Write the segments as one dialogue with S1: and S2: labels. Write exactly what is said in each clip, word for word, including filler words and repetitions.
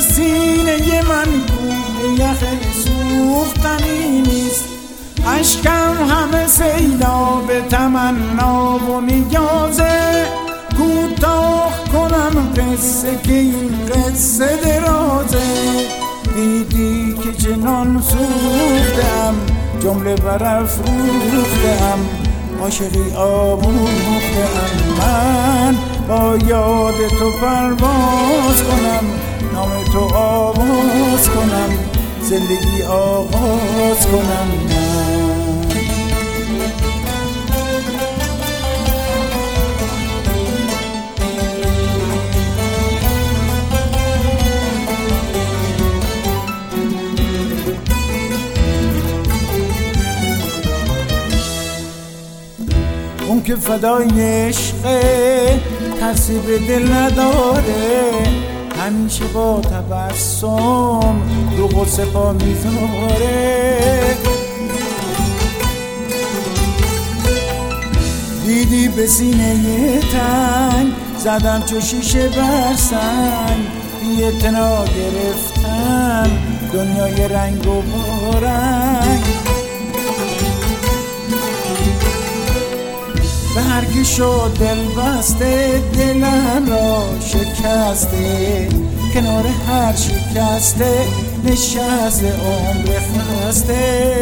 S1: سینه من کوه یخ سوختنی نیست. اشکم همه سیلاب تمنا و نیازه، کوتاه کنم قصه که این قصه درازه. دیدی که چنان سوختم، جمله برافروختم، عاشقی آموختم. من با یاد تو پرواز کنم، نام تو آواز کنم، زندگی آغاز کنم. اون که فدای عشقه ترسی به دل نداره، همیشه با تبسم رو غصه پا میذاره. دیدی به سینه تنگ زدم چو شیشه بر سنگ، بی اعتنا گرفتم دنیای رنگ و بارنگ. به هر کی شد دل بسته، دلم را شکسته، کنار هر شکسته نشسته عمر خسته.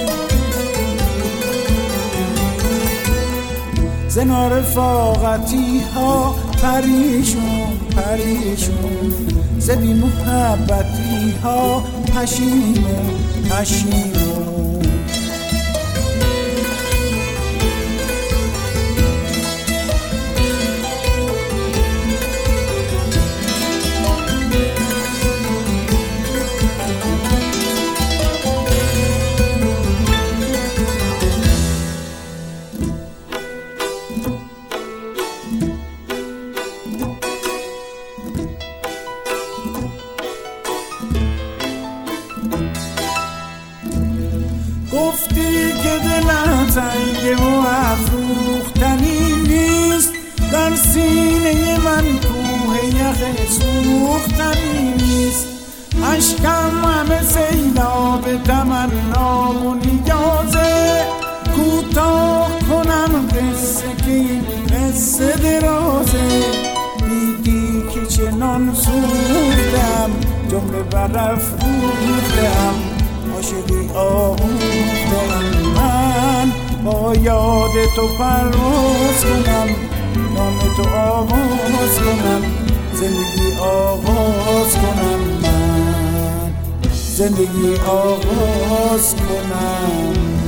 S1: زنا رفاقتی ها پریشون پریشون، ز بی محبتی ها پشیمون پشیمون. گفتی که دلم تنگه و افروختنی نیست، در سینه من کوه یخ سوختنی نیست. اشکم همه سیلاب تمنا و نیازه، کوتاه کنم قصه که این قصه درازه. دیدی که چنان سوختم، جمله برافروختم، عاشقی آموختم. من با یاد تو پرواز کنم، نام تو آواز کنم، زندگی آغاز کنم. من زندگی آغاز کنم.